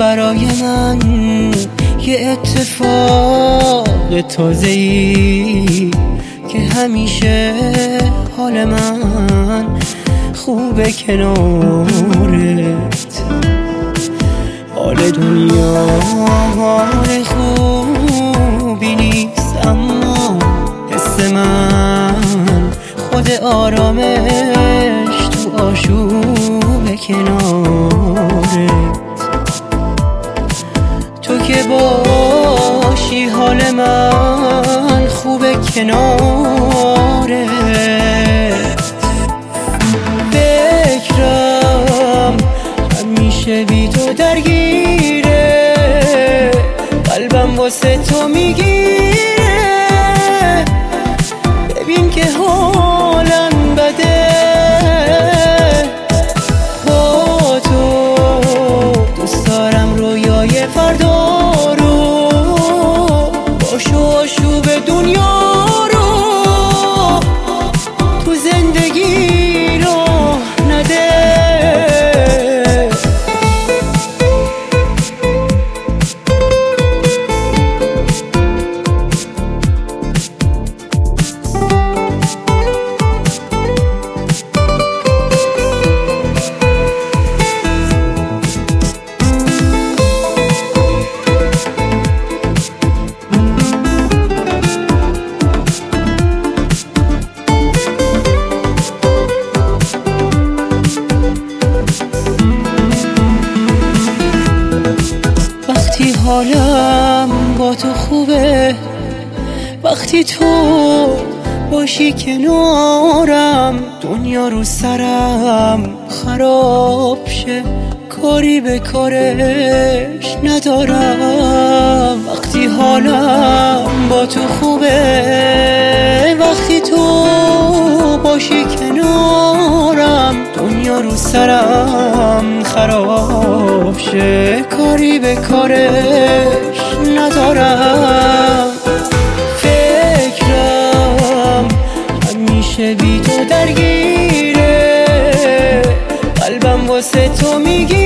برای من یه اتفاق تازه‌ای که همیشه حال من خوبه کنارت. حال دنیا حال خوبی نیست، اما حس من خود آرامش تو آشوب کنارت. تو که باشی حال من خوبه کنارت. فکرم همیشه بی تو درگیره، قلبم واسه تو میگیره. ببین که حالم بده با تو، دوست دارم رویای فردا رو باش و آشوب دنیا رو تو زندگی راه نده. وقتی حالم با تو خوبه، وقتی تو باشی کنارم، دنیا رو سرم خراب شه کاری به کارش ندارم. وقتی حالم با تو خوبه، وقتی تو باشی کنارم، دنیا رو سرم خراب شه کاری به کارش ندارم. فکرم همیشه بی تو درگیره، قلبم واسه تو میگه